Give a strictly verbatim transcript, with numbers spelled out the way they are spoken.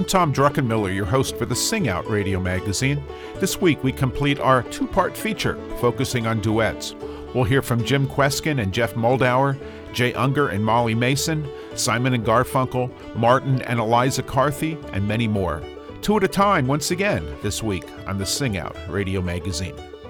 I'm Tom Druckenmiller, your host for the Sing Out radio magazine. This week we complete our two-part feature focusing on duets. We'll hear from Jim Kweskin and Jeff Moldauer, Jay Unger and Molly Mason, Simon and Garfunkel, Martin and Eliza Carthy, and many more. Two at a time once again this week on the Sing Out radio magazine.